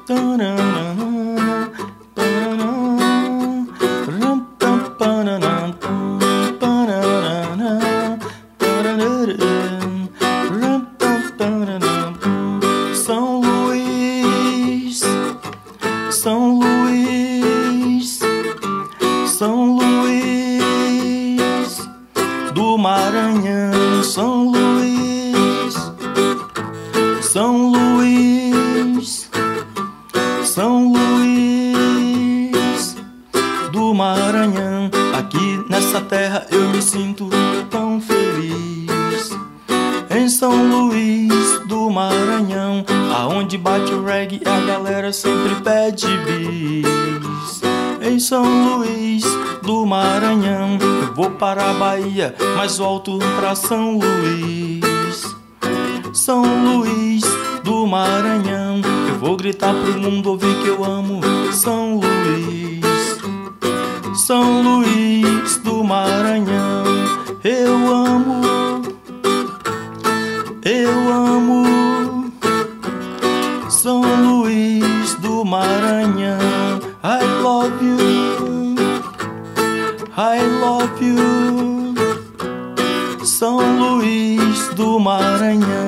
São Luís, São Luís, São Luís do Maranhão, São Luís, São Luís, São Luís do Maranhão. Aqui nessa terra eu me sinto tão feliz. Em São Luís do Maranhão, aonde bate o reggae, a galera sempre pede bis. Em São Luís do Maranhão, eu vou para a Bahia, mas volto pra São Luís. São Luís do Maranhão, eu vou gritar pro mundo ouvir que eu amo São Luís. São Luís do Maranhão, eu amo, eu amo São Luís do Maranhão. I love you, I love you São Luís do Maranhão.